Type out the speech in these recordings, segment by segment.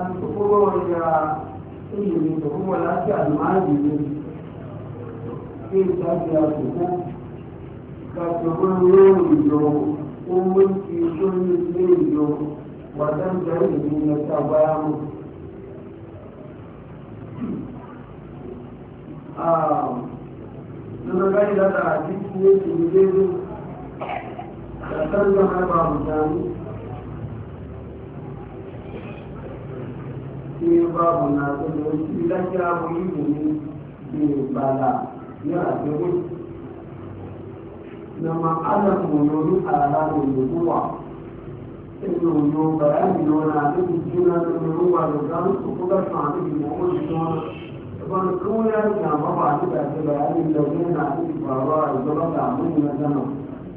kuma ya ilimi da kuma lafiya almajiri ke tafiya su ko kasuwan yawon yau ko mulki sun yi yau wajen da ilimi ya ta baya mu na gani da a cikin yake yi da kan zama ba mutane ke babu na tsoron idan ya mu yi ne bala yana tsoron na ma'adar moyoyi a ranar da zuwa yoyo bayani yana da juna da ruwa da zan su kuka sami da mawar juna ban kuma ya jama ba su da ke bayani da wani na da faruwa da zama da mun na zama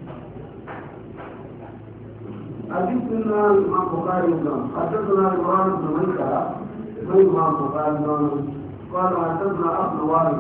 حديثنا مع بخاري حدثنا إبراهيم بن ميسرة من مع بخاري قال حدثنا أبو وائل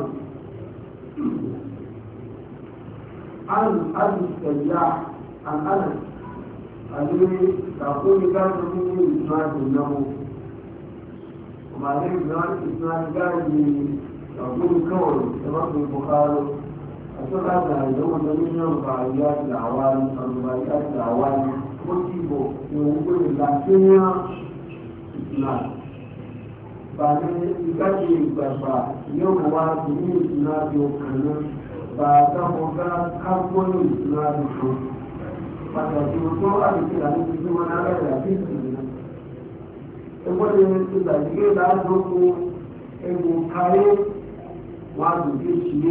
عن أبي السياح عن أنس الذي تقول كان مني إسناد له ومع ذلك إسناد كان يقول كون سبب البخاري أشهد هذا يوم من رباعيات العوالي رباعيات العوالي motivo يقول لكن إسناد بعد ذلك يبقى يوم واحد من إسناد يوكلنا بعد ذلك كم إسناد يوكلنا pàtàkì tó àdìsí àti títí wọn aláìlá sí ìsìnkú ẹgbọ́n ní ìgbàgbé láàdókò ẹgbò káyé wọn àdùgbé ṣìlé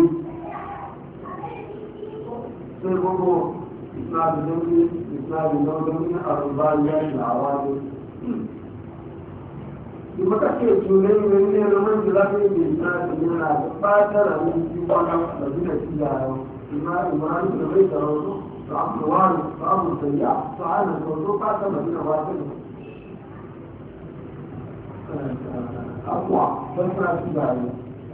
tó gbogbo ìsìnàbìlọ́gbọ́n ní àrùbá yá ìlàwádé ìmọ́kàtí ètò lẹ́yìn rẹ̀ ní ẹ̀rọ mọ́jú láti ìgbè ìsìnàbìlọ́ àti pátánà ní ìwọ́n lọ́dúnlẹ̀ sí yàrá ìmọ̀ فعبد الوارث فأبو السياح فعلا الوضوء بعد مدينة واحدة أقوى بسرعة تجاري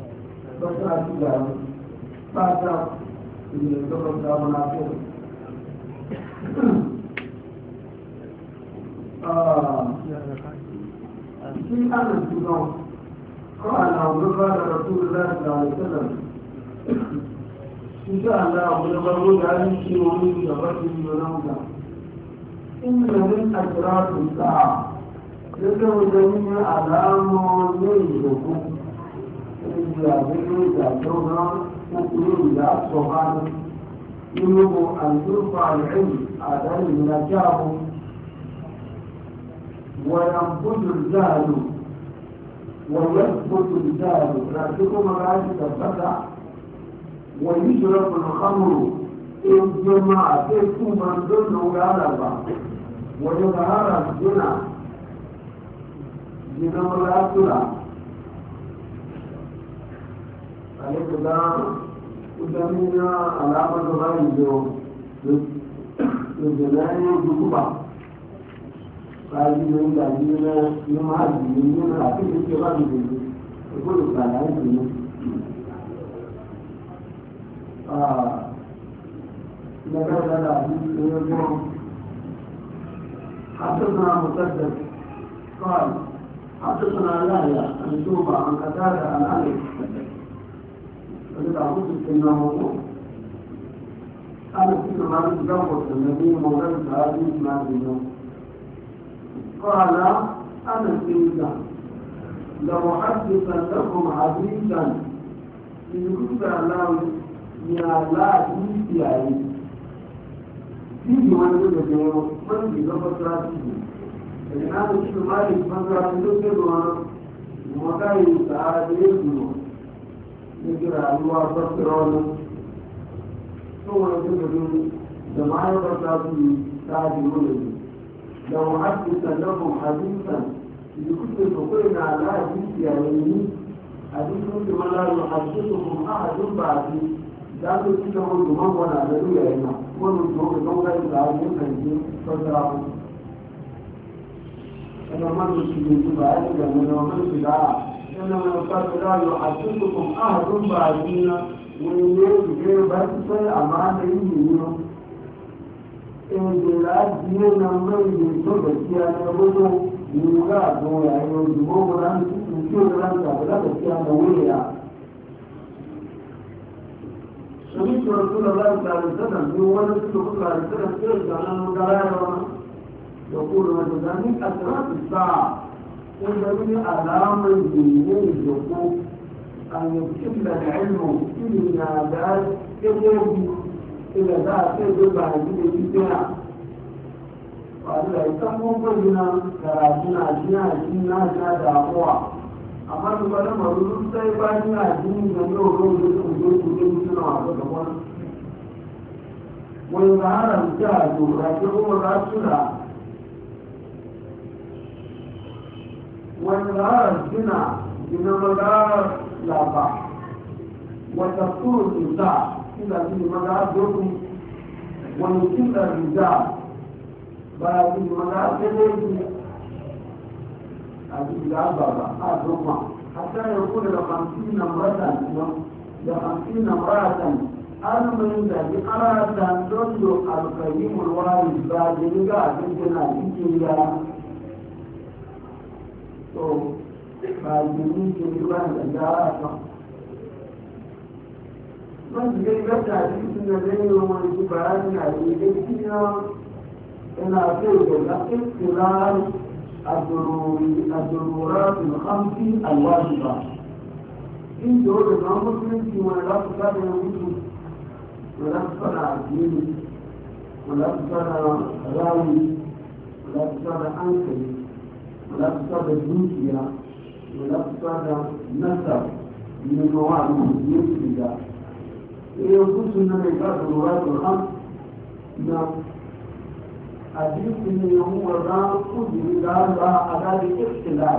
بعد الدولة الأمناتية في أن السودان قال قال رسول الله صلى الله عليه وسلم إن شاء الله ونبرد عليك ومن جبرته ونوضع إن من أجرات الساعة يدعو جميع أعلام يجبكم إذا بلوا جاتونا وقلوا إلى الصغار يجب أن ترفع العلم أدل من أجاب وينبت الجهل ويثبت الجهل لكنكم رأيت الفتح ويشرب الخمر إن جماعة تكون من دون غالبا ويظهر الزنا زنا الأسرى عليك ذا قدامنا علامة غير الزنا يجوبا فهذه من دليلنا يمعد من أكيد الكلام يقول الكلام نبذل اليوم حدثنا مسدد قال حدثنا لاهيا عن شوبة عن قتادة عن علي فلذا قلت إنه موضوع أنا كنت مالك جوة النبي مولد هذه ما بينه قال أنا سيدا لو حدثا لكم حديثا إن كنت الله ya láàrín ìyàrí tí ìwọ̀n ló gbẹ̀gbẹ̀ wọ́n ti lọ́pọ̀ tíráṣì ẹ̀yìn láti ṣe máa lè fọ́n tíráṣì tó gbẹ̀gbẹ̀ wọn wọ́n káyé ìsàárẹ̀ èdùnmọ̀ nígbèrè àríwá bọ́sẹ̀rọ̀ ọ̀nà tó wọ́n tó gbẹ̀gbẹ̀ jama'a bọ́ tíráṣì sáájú lónìí lọ́wọ́ àti ìsàlọ́kùn àdínsàn ìdíkùsẹ̀ tó pé ní aláàrín ìyàrí àdínkù tí wọ́n láàrín àdínkùn àdúgbà àti dáàbò tí wọ́n tó máa wọ́n àdẹ́lú ẹ̀yà wọ́n ló tó tó wọ́n láì láàá ní ẹ̀yìn tọ́jà wọn. ẹ̀nà máa ń fi lè túbà á nígbà mẹ́rin ọmọ ìlú dáa ẹ̀nà máa ń pàṣẹ láàyò àtúntò àdúgbà àti iná wọ́n ilé ìgbé bá ti fẹ́ àmà ní ìlú da jiye na mai da to gaskiya na gudu ni ga zo ya yi dubo ran ki ran da gaskiya da wuya سمعت رسول الله صلى الله عليه وسلم يقول رسول الله صلى الله عليه وسلم كيف أنا مدرايا يقول مثلا من أشراط الساعة إذا من أعلام الدينين الحقوق أن يكتب العلم في النادات إلى ذات يجب أن يجب وقال يسمون بجنا كراجنا جنا دعوة amma da wani maruru sai bayan a jini da yau yau da su je su je suna wasu da wani wani zaharar jiha to da ke kuma za su da wani zaharar gina magarar lafa wata turu nisa ina jini magarar doku wani kilar rija ba jini magarar sai إلى بابا أدوما حتى يكون ل50 امرأة ل50 امرأة المن ذي أراد أن تنجو القيم الوارث بعد لقاء جنا إنجيلا بعد إنجيلا الجارة من ذلك تعرفين الذين هم يجبرون عليه كثيرا إن أفيد الاختلال الضرورات الخمس الواجبة إن دور المسلم ولا تفعل الوجود ولا تفعل الدين ولا تفعل راوي ولا تفعل أنكر ولا تفعل الدنيا ولا تفعل نسب من المواد المسلمة يقول سنة الضرورات الخمس حديث من هو الرام كل هذا على الاختلاف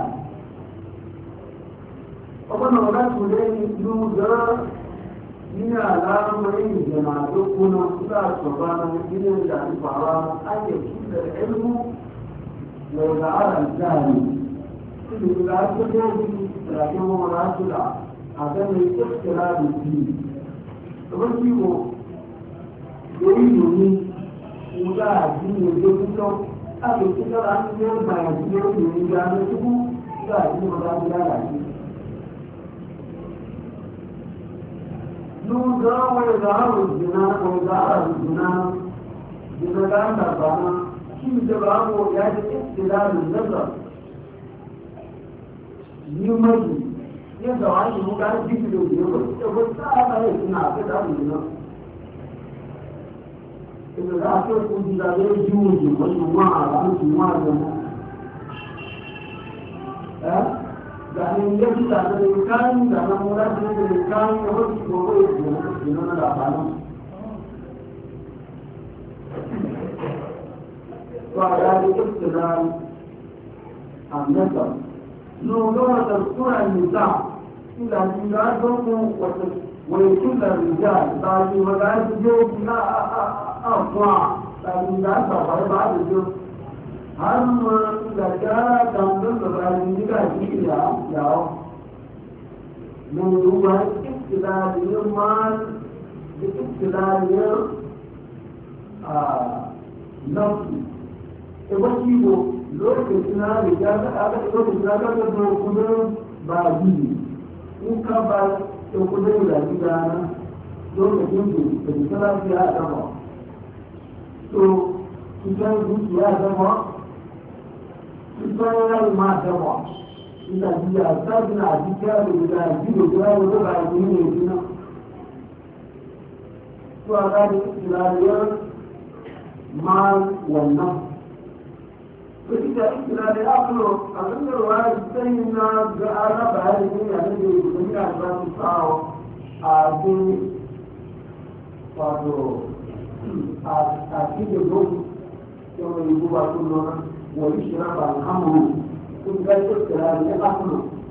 وقال ولا تولين يوزر من علامة جماعة كنا لا سبحانه من الله فعلا أن يكون العلم ويجعل الجاهل كل لا تجاهل لكن هو لا تدع هذا الاختلاف الدين وجيبه يريد Uga àdínú ojú títọ́ láti títọ́ láti ní ọgbà ìdílé obìnrin ìgbà lójúkú uga àdínú ọba ti lára sí. Lúdọ̀ wọ́n ìgbà àrùn ìdùnnà dáńdà bàmá kí ìjọba àwọn òyà ti tẹ́sí láàrin lọ́sọ̀. Ní mọ́jì, ní ẹ̀sọ̀ wá ní mú ká dídì lòdì ọ̀rọ̀, ẹ̀kọ́ sáà bá yẹ̀ sínú àfẹ́dá òdì náà. إذا أعطيت إلى يجوز والجماعة عن جماعة يعني يجب أن الإمكان لأن مراد الإمكان يوجد وغير من الأفعال وعلى الاختلاف النسب نوع تذكر النساء إلى ميلادهم ويكون الرجال بعد وقعت الجوب لا أطلع لكن لا تفعل بعد الجوب هم إذا كان تنظر بأنك يا من هو اختلاف المال باختلاف نفسي وكيفه لو كنا رجال هذا لو كنا كنا بعدين وكبر يقولون لا تجانا لو كنتم تجسنا في هذا الأمر تو تجانا في هذا الأمر تجانا ما تبع إذا جاء سبنا جاء إذا جاء وضع الدنيا تو هذا الاختلاف مال والنفس فإذا اختلاف الأقل أظن الرواية سيدنا جعل بهذه الذي يسمى أسباب الصعب أعطي أكيد اليوم يوم يجوب كلنا ويشرب الأمر كل ذلك اختلاف الأقل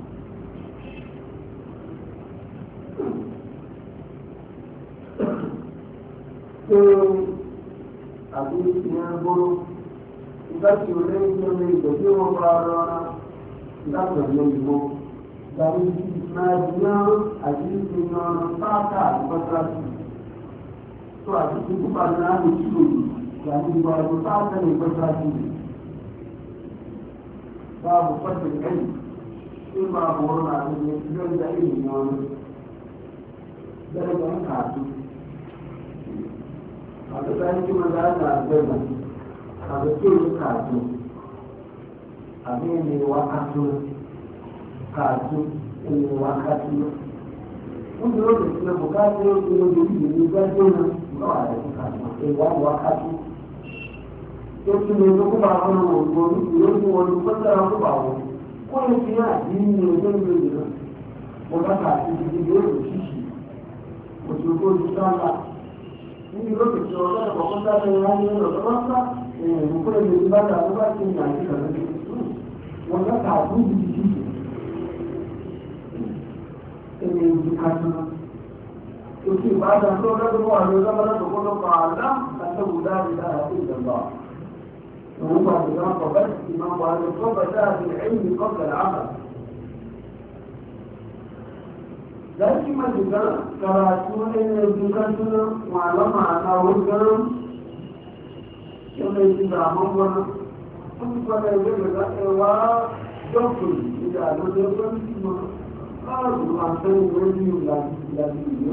أكيد ينظر láti orílẹ̀-èdè ọmọ ìgbẹ̀ tí wọ́n bá rọra láti ọ̀nà ìwọ̀n tàbí máa yán àti ìrìnà pátá àti pátá tó àti tí púpà náà lè kí òní يعني بمعلومات الفتاتي باب فضل العلم إما أمرنا من يتجد علم درجة كاتو هذا ذلك ما لا نعلم هذا كيف كاتو أبين وقتو كاتو إني وقتو wanda lokaci na bukatar yau kuma da yi ne ga jona ba a da kasuwa sai wani wakati yau su ne na kuma wani wani yau su wani fasara ku ba wani ko ya fi yana jini ne zai yi gina wanda ka ci jiki da yau shi shi wasu ko su sana ni lokaci wanda da bakon ta ta yana ne da kamarsa rukuna da yi ba da ba ce na yi da zai wanda ka ci jiki shi يمكننا يمكن بعد أن تقول الله زمن تقول فعلم أنه لا إله إلا الله وهو الإمام قبل الإمام قال ثبت في العلم قبل العمل لكن ما ذكر كراتون إن ذكرتنا معلومة أنه ذكر يوم يجب أمامنا كنت قد يجب أن وجبل إذا ذكر قالوا عشان يقولوا لا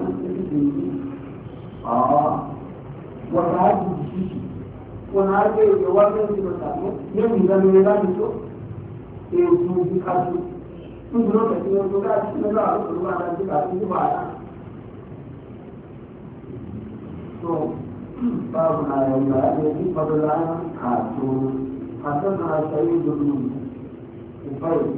وقعد بشيء ونعرف يواجه في مسألة يوم إذا ميلان يسوع يسوع بكاسو تدرون كثير من الناس لا يقولون على ذلك يبغى بابنا يا الذي فضلنا كاسو حسنا سيد بن أبي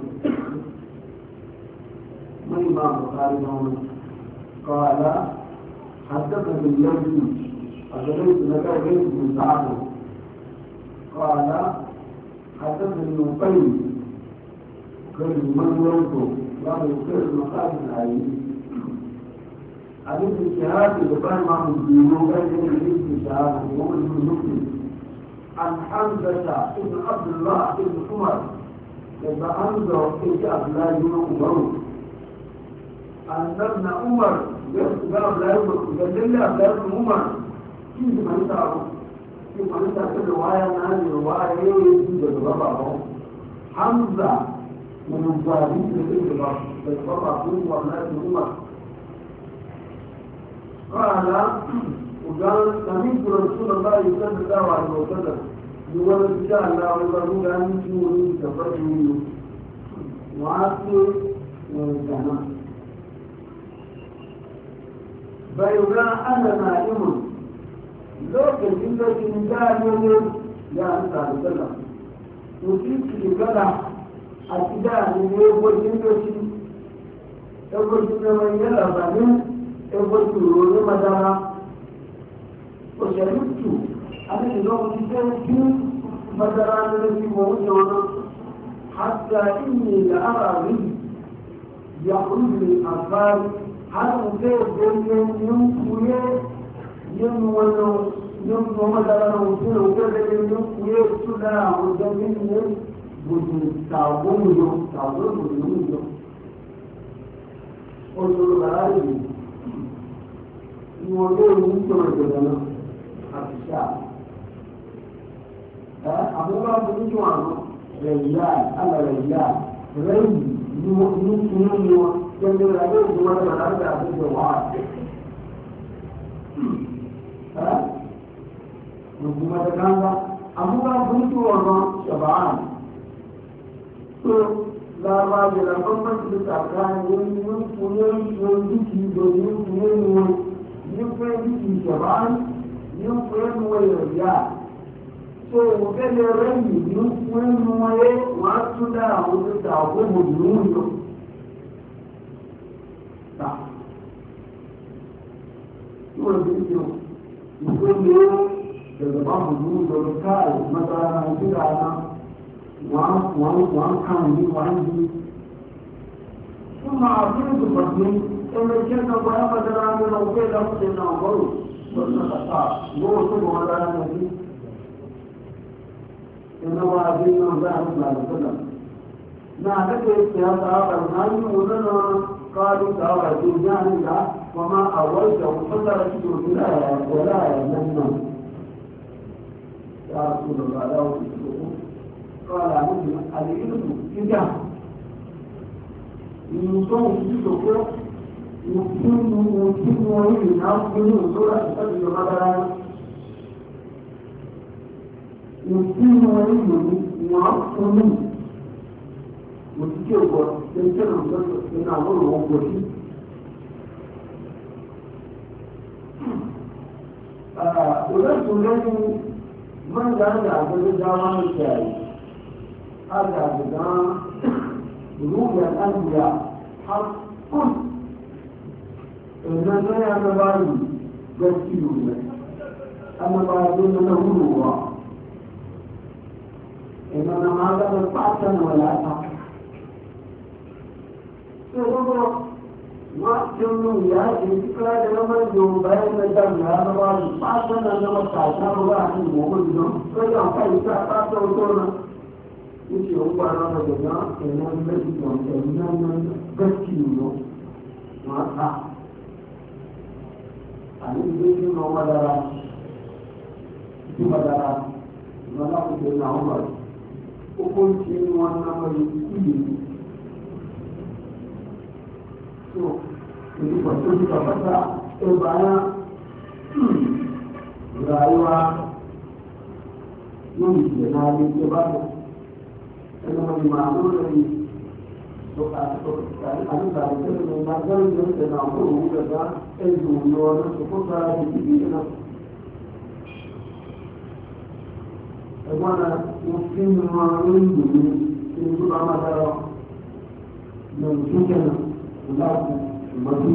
من إمام البخاري قال حدثني الذي أدريت لك غير من سعد قال حدثني نقيم غير من ينظر له غير مخالف العين عن ابن شهاب بن معه الدين غير ابن شهاب وهو ابن مسلم عن حمزة بن عبد الله بن عمر لما أنظر إلى عبد الله بن عمر أن ابن عمر قال لا يمكن قال لا ابن عمر كيف ما يتعرف كيف ما يتعرف الرواية هذه الرواية يجب الربع حمزة من الظالمين بالربع بالربع ولا ابن عمر قال وقال سمعت رسول الله صلى الله عليه وسلم يقول إن شاء الله ويقول أن يكون تفرجوا وعاصر وكان بينما أنا نائم لكن إن دائما يا أنت عليه وجدت لكلا أكيدا من يقول يقول من يلعب يقول مدارا وشربت أنا لو كنت مدارا الذي موجود حتى إني لأرى به يخرج من أفعال هذا مكان ينقيه ينوله ينوه مدارا وكذا ينقيه سلا وجميل تعبونه قلت له يوجد ممكن جدنا الشعب أبوها بنجوانه رجال أنا رجال رجل يمكن كان يقول هو ما بدأ في الجواد وما كان أبوها بنجوانه شبعان لا ما جل أمم بتاعنا يمكن يمكن شبعان يمكن ويرجع وكان الرجل يمكن وأصلا وتتعبه اليوم صح يقول يوم تتعبه اليوم وكان مثلا كده وان كان ثم عطيت الرجل إن كان ضرب درام لو كان لقينا برو والنقطة هو سبحانه وتعالى إنه عظيم ذا الله سلام نعتقد استياط النبي ولنا قالوا تعالى جانب وما أولت وفضل رسول الله ولا يمنع يا رسول الله لا أصدقه قال عليه العلم إذا يصوم يصدقه يمكن وين أصله سورة تجد مثلا يمكن وين يعصمه وتجيبه يمكن أن نعمله وكذي ولكن الذي من لا يعبد الجوان الشاي هذا بدان رؤيا الأنبياء حق إنما يعتبر يسيرون أما بعضهم له هو إنما هذا الفاتن ولا فاتن وأنه يأتي فكرة لما يوم بين الدم هذا بعض فاتن لما تعشى الله موجود فإذا كان فاتن وتونا يشوف على رجلا إنما يسيرون إنما يسيرون ما صح ani ìgbésí ní ọmọ dára ìdíwà dára ìgbàlá òkè ní àwọn ọmọ rẹ̀ ó kó ń ṣe ní wọn náà wọ́n yìí ìlú tó ìlú pàtó ti pàpàtà ẹgbà yá ìràyíwá yóò ìjẹ̀ náà lè jẹ bá bọ̀ ẹnu wọn ni màá ló lè àdúgbà ìjọba ìgbà gbọ́dọ̀ ìjọba náà kó òun gbẹ̀gbá ẹ̀dùn lọ ọdún tó kó ìdílé náà. Ẹ̀gbọ́n náà mo fi ń mọ lórí ìdòwú ní tó bá máa dára lọ ìdílé náà láti ìmọ̀tò.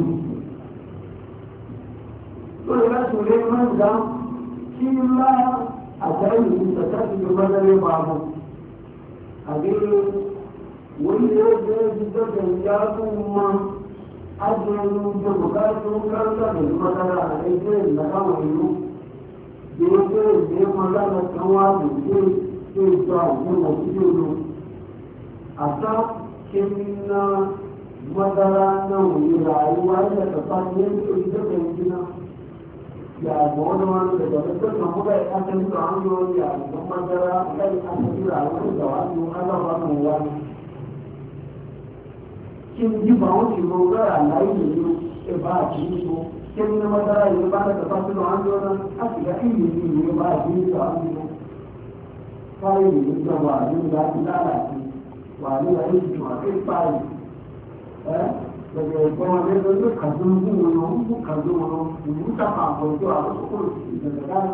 Lórí láti rí máa ń dá kí ńlá àtàrí ìtàkà ti lè máa dárí pa mọ́. Àgbélé wọ́n yẹ ẹgbẹ́ ìjọba ìyá tó mọ́. Adùn ìjọba tó ń kárọ́tà lórí mọ́tàrà ẹgbẹ́ ìlàkàwọ̀ ìlú gbogbo ìgbé mọ́tàrà kan wá lòdì tó ìjọ àgbọ̀nà sí olú àtà kémìnà mọ́tàrà náà wòlera àríwá ilẹ̀ tọ́pá ní ìjọba ìjìnà yàgbọ́ ọdún wọn lè dọ̀tẹ́ tó kàn mọ́ bẹ́ẹ̀ akẹ́kọ̀ọ́ àwọn yóò yàgbọ́ mọ́tàrà láì akẹ́kọ̀ọ́ àwọn ìjọba tó alábàámu wá ní. Kí n jí bàwọn ti mọ ọgbẹ́ àláyé ìlú ẹ̀bá àti ìlú kí n ní mọ́tàrà ìlú bá tẹ̀sán fásitì àwọn àjọ náà láti gá ìlú ìlú ẹ̀bá àti ìlú àwọn ìlú. Fáyé ìlú jọ wà nínú láti lálàtì wà ní ayé ìjọ àti fáyé. Bẹ̀rẹ̀ ìgbọ́n wọn lẹ́nu ní kàdún fún wọn lọ ń fún kàdún wọn lọ ìlú sábà àpọ̀jọ àkókò ìbẹ̀rẹ̀ dáná.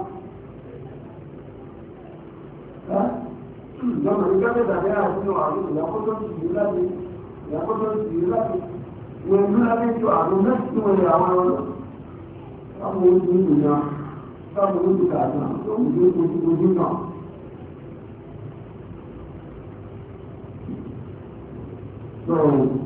Ìjọba ìjọba ìdàgbé àti àwọn ìyàkótó ti ìlú láti ìyàkótó ti ìlú láti wọ́n ìlú láti tó àwọn mẹ́sìn wọn lè àwọn ojú ìlú náà sáwọn ojú kàdún tó ń gbé ojú náà. So,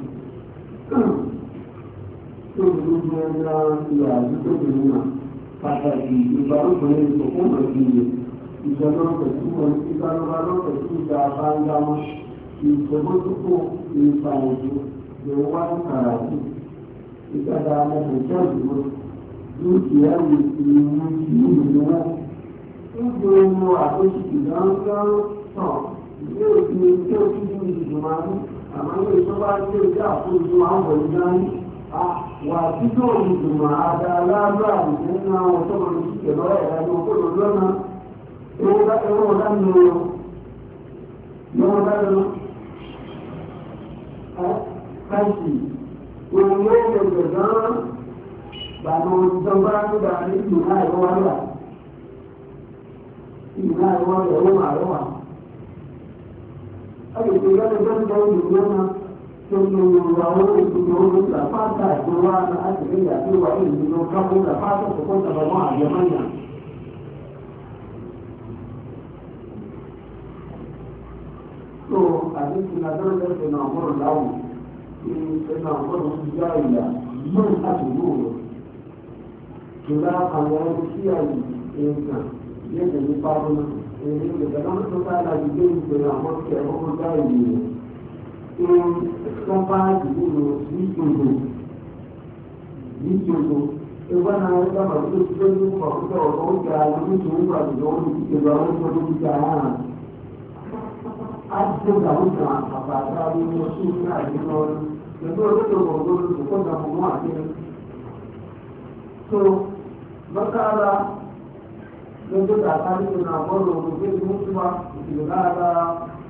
tó ń gbé ńlá ilé àdúgbò ìlú náà pàtàkì ìbálòpọ̀ ìsọ̀kúnmọ̀ ìlú ìjọba pẹ̀lú wọn ìbálòpọ̀ lọ́pẹ̀ tí ìjà bá ń dámọ́ ìṣògbótókò ìfàwọ̀jò lè wá ń kàrà sí ìjọba ẹgbẹ̀jọ́ ìlú dúkìá ìlú ìlú wọn ń gbé ohun àkóṣì ìdánwò tán ilé òfin tí ó kí ní ìjùmọ̀ ní àmọ́ ilé ìjọba tí ó jẹ́ àkóso àwọn ìdánwò wà títọ́ ìjùmọ̀ àdáaláàbò àdìsẹ́ ní àwọn tó lọ sí ìkẹ̀lọ́ ẹ̀rọ òkúrò lọ́nà ẹwọ́n dánú lọ́wọ́ dánú káìsì òun yóò gbẹ̀gbẹ̀ gan bàbá ìjọba nígbà ní ìlú náà ẹ̀rọ wà lọ́wọ́ ìlú náà ẹ̀rọ ẹ̀rọ mà lọ́wọ́ agbègbè lọ́dọ̀ tó ń bọ́ ìlú lọ́nà tó ń lo àwọn ìgbìmọ̀ ogun làpáàtà ìjọba láti rí àti wà ní ìlú kápó làpáàtà tó kọ́ ìtàbàmọ́ àjẹmọ́nyà. So, àdínkù nàdọ́rọ̀ lẹ́sẹ̀ náà mọ́rọ̀ láwù tí ẹ̀nà mọ́rọ̀ ń já ìyà mọ́ àdúgbò rẹ̀. Ìlà àwọn ẹni tí àyè èèyàn yẹ́sẹ̀ ní pàdé èyí ìgbẹ̀lọ́mọ́ tó bá láti gbé ìgbẹ̀rẹ̀ àwọn tí ẹ̀rọ ń já ìyè wọ́n bá ìdúró ní ìṣòro ìwọ́n náà ń gbàgbọ́ tó ti gbé ní kọ̀ọ̀kọ́ ọ̀rọ̀ oúnjẹ àwọn oníṣòwò wà lọ́wọ́ ìgbà oúnjẹ tó ti jà á. á ti gbà ó jà àpàtà nínú oṣù ní àdínà pẹ̀lú olóòtú ọ̀gbọ̀n tó kọ́ ìgbà mọ́ àti. tó lọ́kàrà lọ́jọ́ tàbá nínú àbọ̀rọ̀ òkè ní mùsùlùmá ìdìbò lára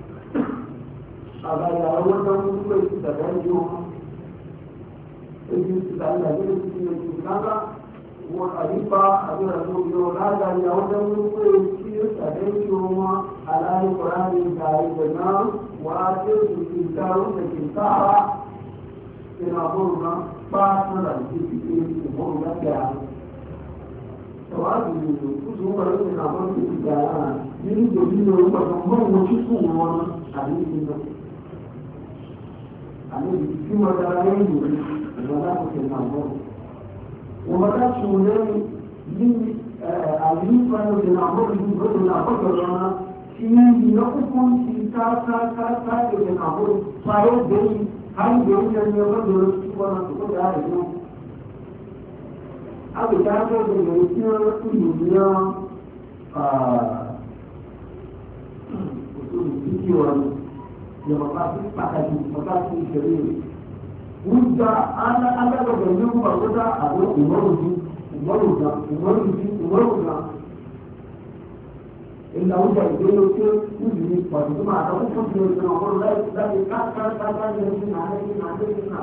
àbáyà owó tó ń gbé ìtàgé ìjọ èyí ìtàgé àgbélé ti fi èyí ìtàgé wọn àyíká àbúrò ìjọ lára ìyàwó tó ń gbé ìtàgé ìjọ wọn aláìkọ̀rá ní ìgbà ìgbà náà wà á tó ìgbà oúnjẹ kìtàrà nínú àbúrò náà pàṣẹ láti fi ìbọn láti àná. Tawadu kuzu wani ne na wani da yin da yin da wani ba mun wuce su wani abin da ani bi ma da rai ne da da ku ke na mu wa ba su ne yin ali fa ne na mu yin da na ba da na shi ne ya ku kun shi ta ke na mu faro da har da yin da ne ba da su wani ko da ne abìdájọ́ ìgbèrè tí ó ìlú ní òṣèlú títí ọ̀rọ̀ ìjọba sí pàtàkì ọ̀gá sí ìṣẹ̀lẹ̀ rẹ̀. Wọ́n gba alágbàgbà ní ọgbà ọgbà àwọn ìmọ̀rùn-ún ìlà ọjà ìgbélé tí ó níbi ní pàtó tó máa tọ́kọ́ fún ìṣẹ̀lẹ̀ ìṣẹ̀lẹ̀ ọ̀rọ̀ láti káàkiri ní ẹni náà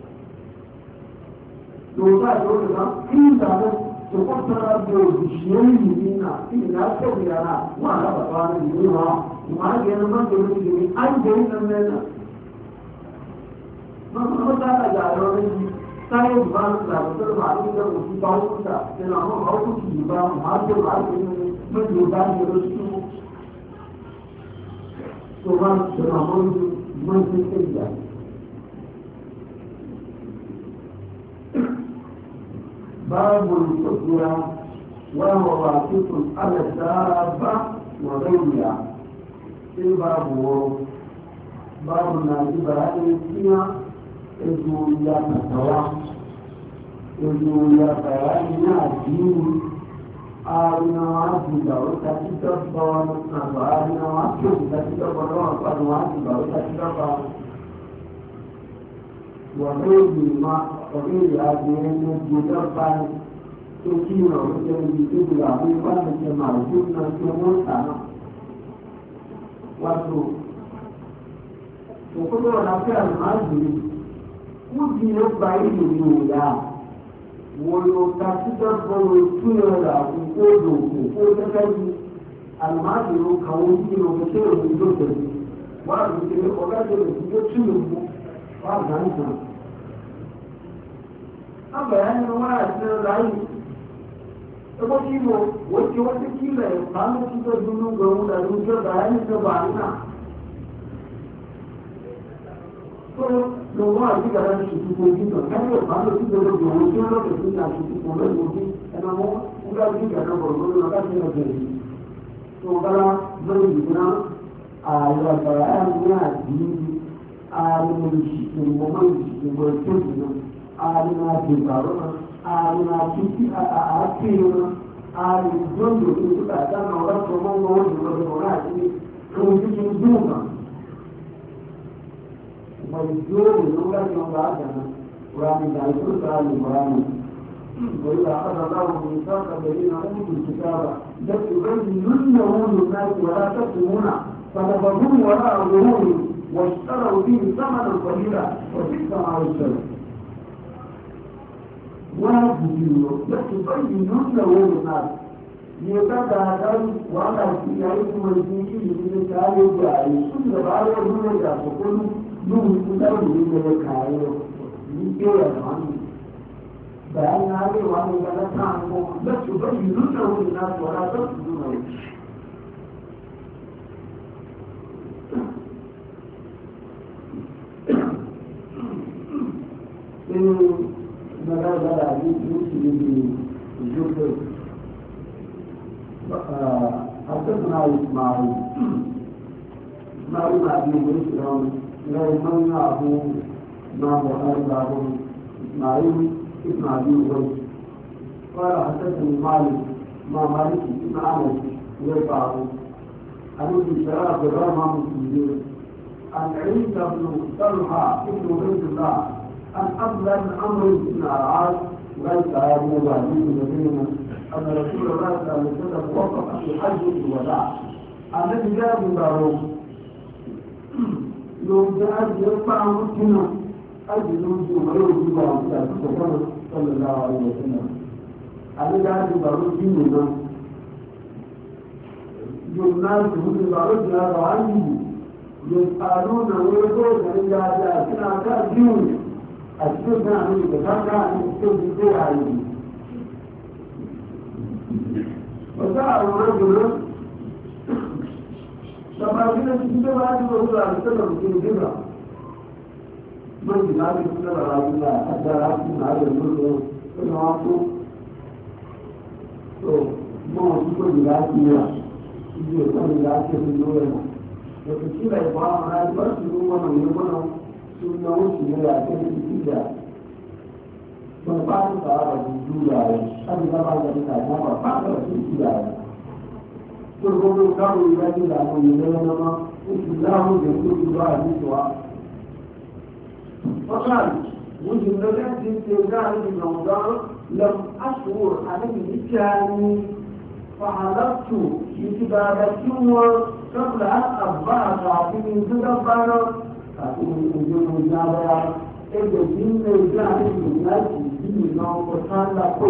lóòótọ́ àti òṣèlú kí ìdáná tòkó tọ́lá bí òṣìṣẹ́ yìí nà kí ìdá sẹ́wọ̀n yàrá wọn àlábàtà wọn ní ìlú wọn ìmọ̀ àgbẹ̀ ẹni máa ń tẹ̀lé ìdílé àìjẹ́ ìlú mẹ́ta. wọ́n sábà yà lọ lẹ́yìn táyé ìbá ń gbà lọ́sọ̀rọ̀ máa ń gbà òṣù bá wọn kúta nínú àwọn ọmọ ọkùnrin kì í bá máa tó máa tó ní méjì ó bá ń yẹ lóṣù tó máa ń sọ̀rọ̀ àwọn ọmọ ìgbà. باب الفتوى وهو واقف على الدابة وغيرها في باب الناجب هذه فيها الجولية فتوى الجولية بياننا الدين آلنا واجبا وتتدبر آلنا واجبا وتتدبر وتتدبر وغير هذه الجدرة تكين وتجد إبلا ويقال كما وجدنا كموتنا وكل الأفكار المعزلة وجد يبعيد الأولى ويتدبر ويتولى ويتكلم المعزل كونين وكثير من جدد وقال يتكلم وقال an bayanin wani a cikin rayu ta kwa kilo wacce wata kila ya samu cikin dunu ga wuda dukkan bayanin ta ba ina so lọ́wọ́ àti gàdá ti ṣùtù kò jí náà káyọ̀ samu cikin da ga wuce lokacin na ṣùtù kò lọ́wọ́ wuce ẹna mọ́ wúdá jí gàdá bọ̀rọ̀ lọ́wọ́ láti ṣe gẹ̀rẹ̀ so bala zai yi na a yi bayanin ya addini a yi mai shi ke mamman shi ke gwarce alina dubaruna alina titi a kiyuna alin dondo in suka dana wasu mawar wani wani wani ne kan cikin duka mai dole lokacin ba a gana rami da ya kusa al'urani wani da aka zama mai saka da yana mutu kitaba da su gani nuna wani nasi wala ta kumuna fadababun wala a zuhuri wasu tsara wuce sama da kwalila wasu sama wasu واجب يتبين له الناس يتبادل وعلى سيئة والدين من الكائن جاي كل بعض من الجاس كل نوع من الكائن يجي بأن هذه وأن لا تعلم يتبين له الناس ولا تفسدونه ماذا العديد يمكن الجبر حدثنا إسماعيل ما أبي مسلم لا يمنع أبو ما بخاري أبو إسماعيل ابن أبي أبي قال حدثني مالك ما مالك بن انس يرفعه عن ابن شراب الرمى مسلمين عن عيسى بن طلحه بن عبيد الله عن أبلغ عمرو بن العاص ليس هذه وعديه المدينة أن رسول الله صلى الله عليه وسلم وقف في حجة الوداع الذي جاء من داره يوم جاء يرفع مسكنا أجل يوم ويوم صلى الله عليه وسلم الذي جاء من داره ديننا يوم ناس من داره جاء عنه يسألون ويقولون أن جاء كنا كأجيون أشوف نعمل كذا نشوف كذا عليه وجاء رجل لما كنا نشوف بعض الرسول عليه السلام في كذا من جاء من الله حتى رأسنا على الملك فنعطوا ما نقول جاء يقول جاء في الدنيا وكثير يبغى ما يبغى يقولون يقولون sunan shi ne a cikin fida ba ba su tsara da juya ya kan zama da ita na ba ba da su fida ya kurkuku kawo ya ji da mu ne na ma su lahu da su ba a jisuwa fakal wujin da zai ce ce za a yi gauga lam ashur a nan mitiyani fahalattu yi ba da kiwon kabla an abba a kafin su gabbana àti ìjọba ìjọba ẹgbẹ́ tí ń lè gbé àti ìlú láti ìdílé náà kọ sáńdà kó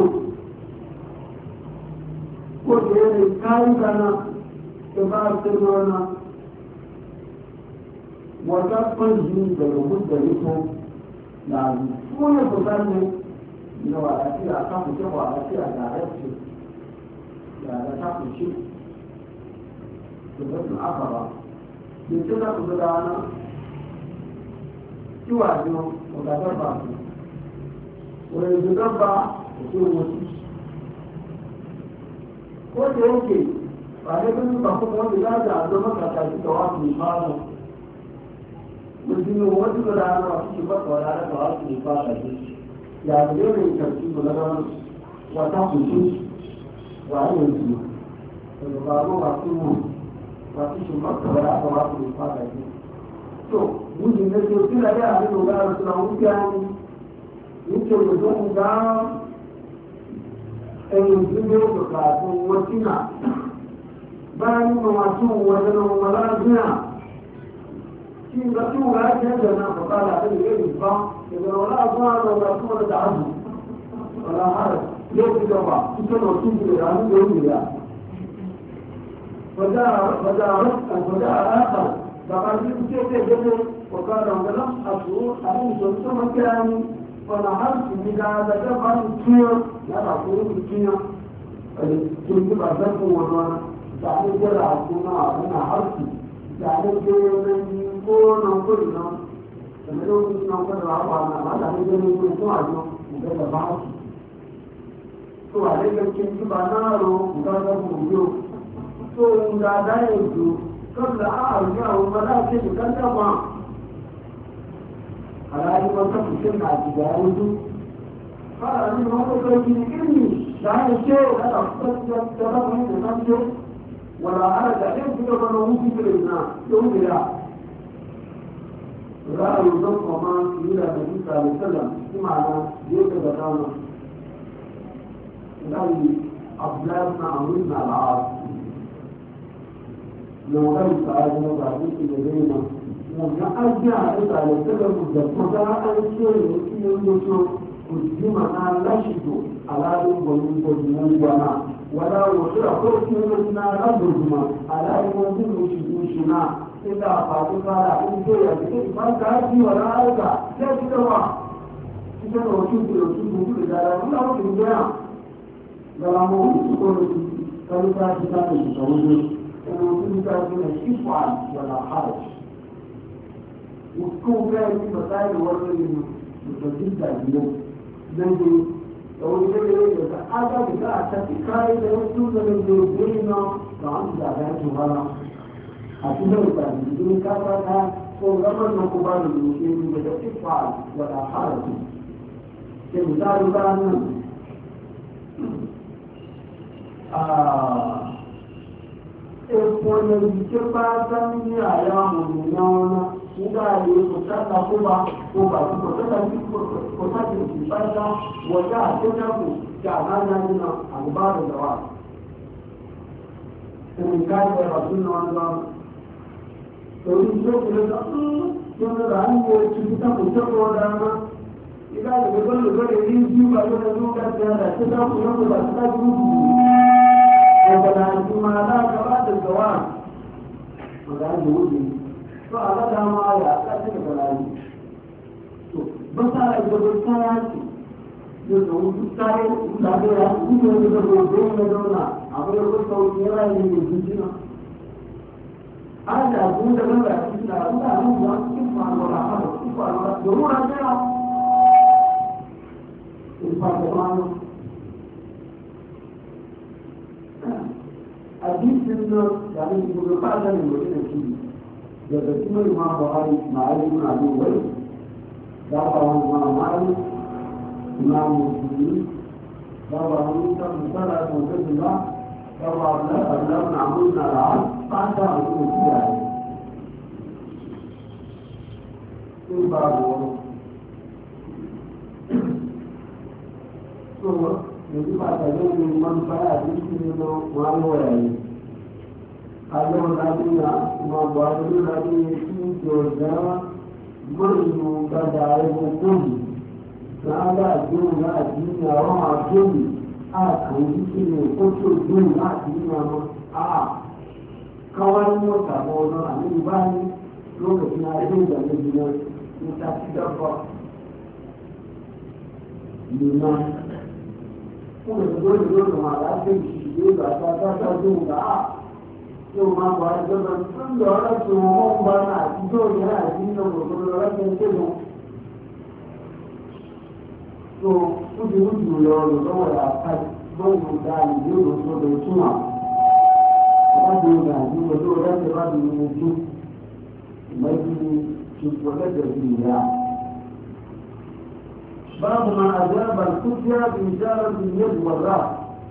lè lè kárí kaná tó bá tẹ́lẹ̀ ọ̀nà wọ́n ká pọ́n yìí ìbẹ̀rẹ̀ mú tẹ̀lé fún láàrin fún yóò kó sáńdà ìlú àti àkàkùnṣe wà àti àdàrẹ́sì yàrá kàkùnṣe ìbẹ̀rẹ̀ àkàrà ìṣẹ́lẹ̀ kùnṣe dáná tí wà ní ọ̀gá dọ́gba òun èdè dọ́gba òkú wọn sí. ó ṣe é ṣe pàdé tó ní pàkó wọn ti láti àjọ mọ́kàtà ìtọ́ wá sí ìfáàlù. òsì ni wọ́n ti lọ dáná wà sí ìfọ́tọ̀ ọ̀dà àdàtọ̀ wá sí ìfáàlù. yàtọ̀ yóò lè tẹ̀sí ìgbọ̀lọ́dọ́ wà tákùtù wà ní òsì. Yorùbá ló wà sí wọn wà sí ìfọ́tọ̀ ọ̀dà àdàtọ̀ wá sí ìfáàlù. to wujin da ke kira da abin da ga suna wuya ne yake da don ga ɗan zubo da kafin wakina bayan ma masu wajen malaziya shi ga su ga ake da na fakala da ya yi ba daga wala zuwa da wasu wani da azu wala har yau ci gaba ita na su da hannu da yau ya فجاء آخر فقال كيف يجب وقال لم أشعر أن كنت مكاني فنهرت بهذا دفعا كثير لا تقول كثير كنت بعثت وانا تعالى جرى عبدنا أنا حرت تعالى جرى من يكون نقولنا فما لو كنت نقول رعبنا ما تعالى جرى من يكون عجو وكذا بعض تو عليك كنت بنارو وكذا بوجو تو ندادا يجو قبل أرجع وملاك كذا على أي منطقة كنا تجاوز قال أنا ما أقول إني لا شيء لا أقصد ترى من نفسه ولا أرجع إن كذا بنوه في الإنسان يوم لا لا يوجد ما إلى النبي صلى الله عليه وسلم بمعنى يوجد كلام لا أبلغنا عمرنا العاص لو كان سعادة وضعيك لدينا ومن أرجع إلى السبب الجبهة أن الشيء يوجد قدمنا نشد على يوم ولا وصل قرصنا نبرزما على يوم وشنا إلا فاتقا لا إنجي يجب ما كاتي ولا أرجع كيف توا إذا وشد كل ذلك ولا وشد لا موجود كل كلمة كتابة ووجود من الشفعة ولا حرج وتكون فيها في مسائل الوزن متجدة اليوم زي لو يجب هذا بتاع تفكير يوجد من الدين كان زادات ولا حتى الدين كذا ولما نقبل المسلم من الشفعة ولا حرج كمثال كان epo ne jike fatan ni a yawon na wani nígbà yìí kò sáta kó bá kò sáta sí kò sáta sí fata wọ̀dá àtẹ́sàkù tí a máa ń yá nínú àgbàdo lọ́wọ́ ẹni káyọ̀ ẹ̀rọ tó náà lọ torí tí ó kéré sọ tí ó ń rà ń yẹ tuntun tó kò tẹ́kọ̀ọ́ ọ̀dà náà nígbà yìí kò lè rí bí wà lónìí tó ká ti rà àtẹ́sàkù náà kò bá ti ká dúró dùn ẹ̀bọ̀dà àti máa láàbà láti gbọ̀wá ọ̀dà ìdòwò yìí. to a ga dama ya kace da bala'i to ba sa da gobe kaya ce da wuce tare da da ya yi da gobe ne dona abu da ko sauki ya yi ne jina ada ku da ban da shi da ku da mun ya ku fa wala ha ku fa wala da ruwa da ya ku fa da mano hadisin da ne ku fa da ne da shi daga cikin imam buhari ma'ali ibn abi wai da ba wani imam mali imam muslim da ba wani ta musala da mutum ba da ba wani Allah na amur na ra'a ba ta a cikin kiyaye sai ba wani so yanzu ba ta zai ne man baya cikin ne na wani wayaye ayo lafiya kuma ba da lafiya shi ke da manyu ga da ya hukumi na ga jin ga addini a wa jini a kan shi ne ko to jin ga addini ma a kawai mota ko na ani bani lokacin na yin da ne ne ta ci dabba lima kuma dole ma da shi ga ta jin ga yau ma ba da ban san da wani tsohon ba na fito yana a cikin gobe da rashin kenan so kuji wuce yau da zama da kai ban mu da ni yau da so da tuma ba da yau da ni da zo da ba da ni su mai ki kwada da duniya babu ma ajaba al-kufya bi ijarati al-yad wal-ras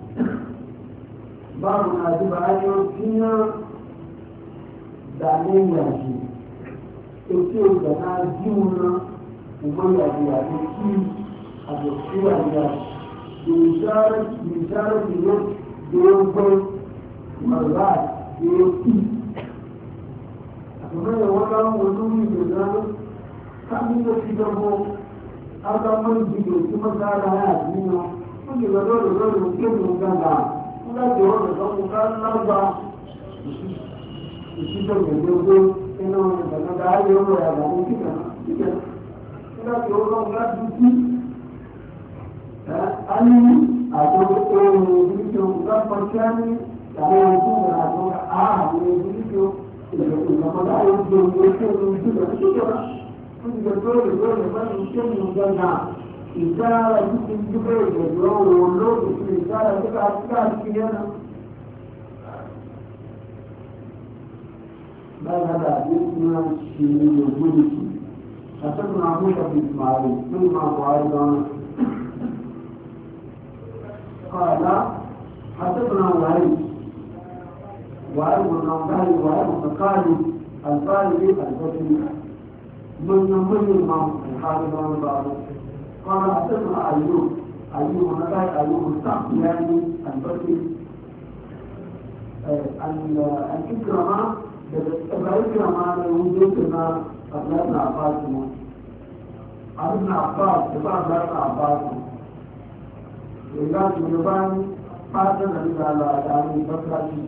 babu na ji bayan fiye da ne yaji ake da na jiwuna umar yaji ya ce ki a da kiwa ya da isharar da yau da yau kwai marra da yau ki a kuma da wata wani wuri da zama kamin da fi gabo aka man jido kuma tsara ya jina kuma da dole ke mun ganga láti ọ̀rọ̀ ìsọ́kùn ká lágbà ìṣíṣọ́ ìgbẹ̀gbẹ̀ iná ìgbẹ̀gbẹ̀ ayé ọ̀rọ̀ ẹ̀rọ ní kíkẹ̀ láti ọ̀rọ̀ láti kí a ní àjọ ohun ìdíjọ lápá kí a ní àwọn ojú ìrìnàjò ààrùn ìdíjọ ìgbẹ̀gbẹ̀ ayé ojú ìgbẹ̀gbẹ̀ ìjọba fún ìgbẹ̀gbẹ̀ ìdára títí dúpẹ́ ìgbẹ̀gbẹ̀ ọ̀rọ̀ lóòtù ìdára tó káàkiri ẹ̀nà báyàdà àti ìsinmi ṣe ní ògbóni sí àtẹ́kùn àmúṣà bí ìsmáàlì tó máa bọ̀ àìdánà kọ̀ọ̀dá àtẹ́kùn àwárí wàhálà mọ̀káàlì alfáàlì àìsọ́sí mọ́nyàmọ́nyà máa ìhàlùmọ́ bàbá قال أتبع أيوب نبات أيوب السقياني البصري الإكرمة الإكرمة وجودنا أبناء عباس ابن عباس تبع أبناء عباس إذا تجربان فاتنا إذا لا يعني بكراتي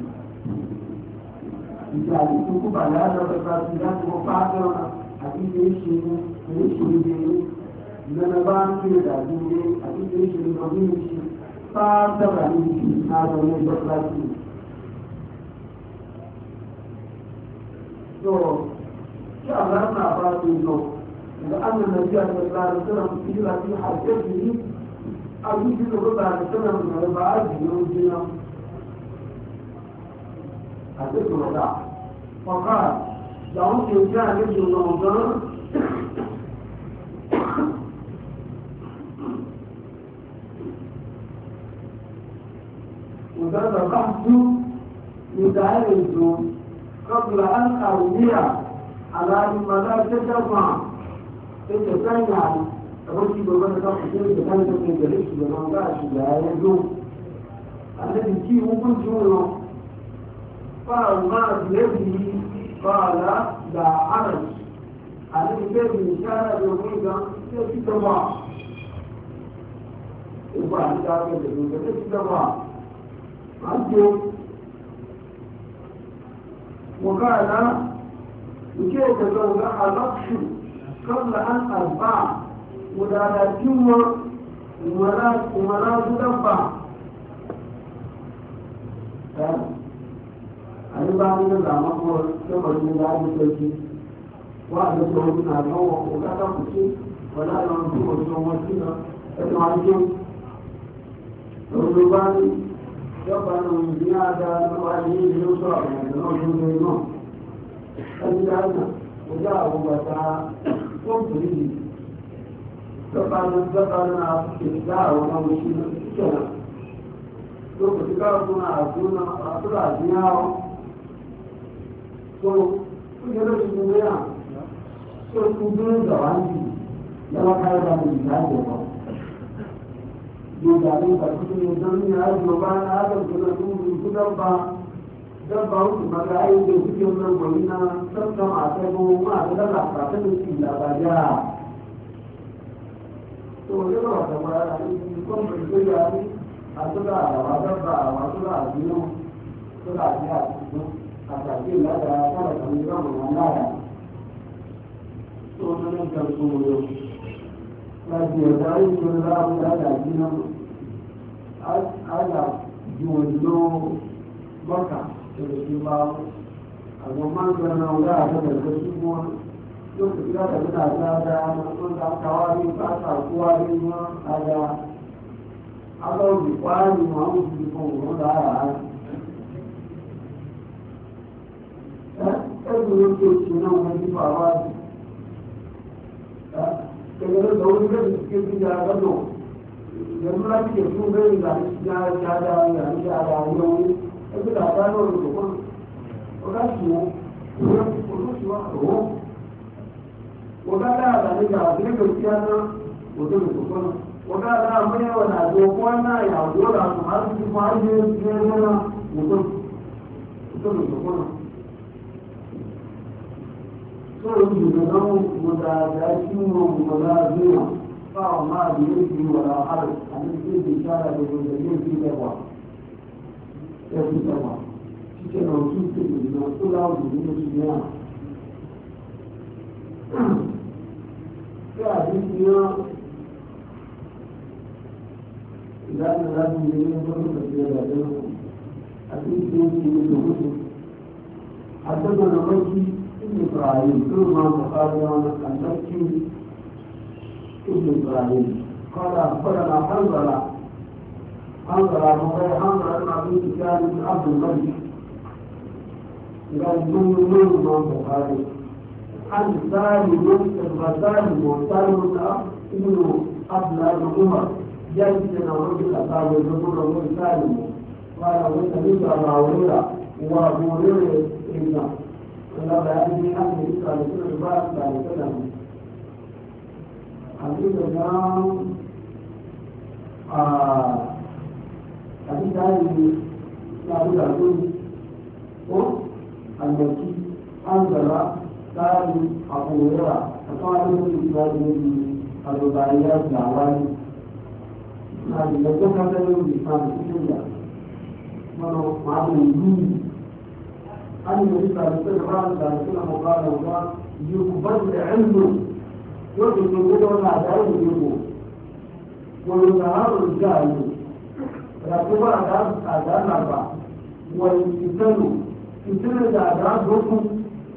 إذا تكون على هذا بكراتي إذا تكون فاتنا أكيد يشيني لما بان كده دي أكيد يشيني مبيني فاتنا هذا من بكراتي شاء الله ما أفعل إنه لأن النبي صلى الله عليه وسلم في حاجته أجيب له بعد سنة من الرباعات يومنا حدث الوداع فقال لهم إن كان ابن رمضان بحث لتعرض قبل أن أرمي على المدار تجمع تتسنع الرشي بمن تقصير بخلق من جريش بمن باش لا يجوم الذي فيه كنتم قال ما بيده قال لا حرج الذي بيده إشارة بالغيبة تتبع يبقى إشارة بالغيبة تتبع عنده وقال لكي تزوجها نقش قبل أن أربع ودالتهم ومرات دفع أنا بعد الزمان هو كما يقول لك وأنا سوينا نوع ولا تقصي ولا ننظر سوينا أتعلم رباني يقبل من زيادة نوعيه يسرع نوعيه نوع أجلنا وجاءه بتاع قمت ذكرنا في الإسلام ونوشينا كنا لو كتابنا عزونا أطلع دياو so كنا نسميها so كنا زواني لما كان يجب يجعلون تكتب الدنيا أجلبان هذا الكلام كتابا دبعوا مقاعد في يوم الولينا تبقى عتبوا ما تدلع عتبوا في الأبجاء يقول تبارك يكون بالجيال أتلا وأتبع وأتلا دينه تلا ديال أتاكي لا تلا كميرا من الله يقول نجم لكن يدعي من الله لا دينه على جوزلو بكا تبقى àwọn máa ń gbẹ̀rẹ̀ ọ̀gá àtẹ́bẹ̀rẹ̀ sí wọn yóò fi láti ẹ̀dá dáadáa wọn ta káwárí pátá kúwárí wọn ada alọ́ọ̀dì kwárí wọn ó fi fún òun dára ẹgbẹ̀rẹ̀ ló tó ṣe náà wọn ní fàwárí ẹgbẹ̀rẹ̀ lọ́wọ́ ní bẹ́ẹ̀ ní kéjì dáadọ́ ìyẹn láti ṣe fún bẹ́ẹ̀ ìgbà ní dáadáa ìyà ní dáadáa yẹn ẹgbẹ̀rẹ̀ àdáná olùkọ́ ọ̀dáṣùwọ́ olóṣùwọ́ ọ̀rọ̀ ọ̀dáṣà àtàlẹ́gbà àgbẹ̀gbẹ̀ tí a ná òdòdó ọ̀dáṣà àmúyẹ̀wọ̀ àti ọkọ̀ náà ìyàwó láti máa ti fún ayé ẹgbẹ́ náà òdòdó tó ìjùlọ náà mo dáadáa tí wọ́n mọ̀ láàrin fáwọn máa bí ó fi wà láàárẹ̀ àti tí ó ti sára gbogbo ìgbẹ̀lẹ́ ìfìlẹ̀wà que não quis não por algo de dinheiro que a gente não já não dinheiro não precisa a gente tem que ir no mundo até quando eu aqui em Israel tudo mais fazendo aqui em Israel para ما في كان من أرض الملك قال من البخاري عن سالم الغزالي وسالم ابن أبلة بن عمر جلسنا رجل أصحاب الرسول الله سالم قال وسمعت أبا هريرة وأبو هريرة إن الله بأبي أهل إسرائيل صلى الله عليه وسلم حديث اليوم حديث هذه لابد أن يكون المكي أنزل سالم أبو هريرة فقال في إسرائيل الرباعيات الأعواني هذه لكم هذا اليوم بإسلام الإسلام منه معه الدين أن النبي صلى الله عليه وسلم قال يقبل العلم يجب أن يكون هذا العلم ويظهر الجاهل ركوب أذان أربعة والفتن أذان ركن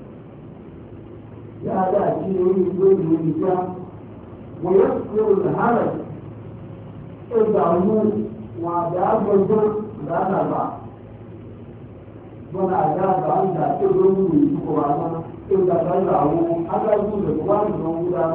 يا ذا شيء يقول النساء ويذكر الهرج الدعوة وعذاب الجر أذان أربعة وعذاب عند تدرون القرآن إذا تدعوا على وجود القرآن ومدعو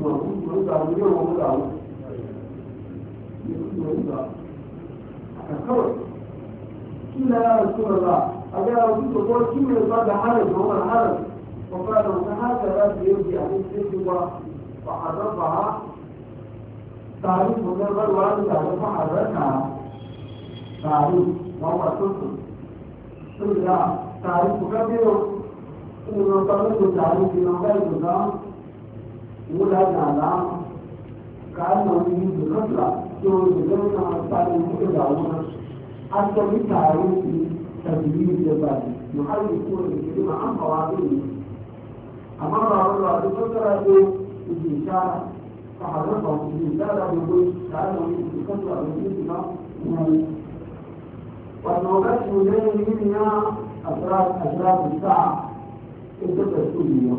ومدعو kawai قيل يا رسول الله أجا وجدت قول كم يصاب حرج هو الحرج وقال هكذا يرجع للسجوة فحرفها تعريف النظر والدها فحركها تعريف وهو سلطة سلطة تعريف كبير إنه طريق تعريف من غير الله ولا نعلم كأنه يجب الخطلة يوجد لنا الثاني متداولة حتى بتعريف تدريب الجبال يحركون الكلمة عن مواضيعه أمر الله بفترة الإشارة فحرفه الإشارة يقول كأنه يجب الخطلة من والنوبات إليه منها أشراف الساعة إجابة السورية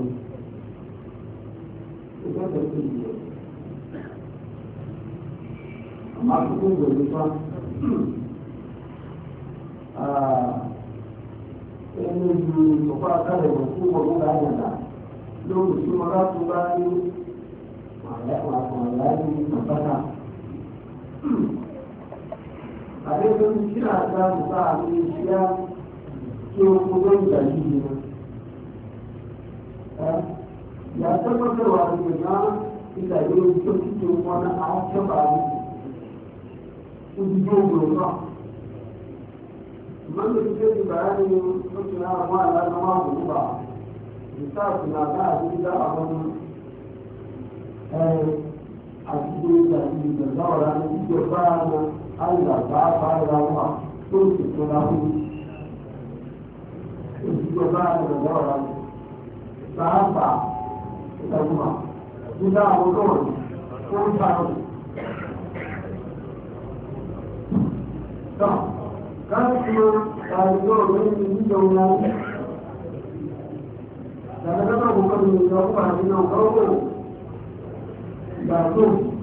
أما تكون بالبطان إنه يقال كذا يكون موجود عندنا لو الشمرات تباني وعلى مفتاح عليكم شراء ذات ساعة من الأشياء يوقظون جديدة ya tabbatarwa da gina ila yau ta cikin wani a ta bari su biyo goma man da suke da bayani sun na ma na zama mu ba bisa suna ga abin da a wani a cikin da shi da zawara ne ke ba na Allah ba ba da ruwa sun ce ko na hu su ba da zawara ba ba ìtàkùnmá nígbà àwọn olóòrùn tó ń sáré. Náà, káàkiri àìjọ rẹ̀ ní ìjọ wọn. Ìjàdẹ́gbẹ́ta kò kọ́ ní ìjọ fún àdínà ọgọ́rùn-ún ìgbà tó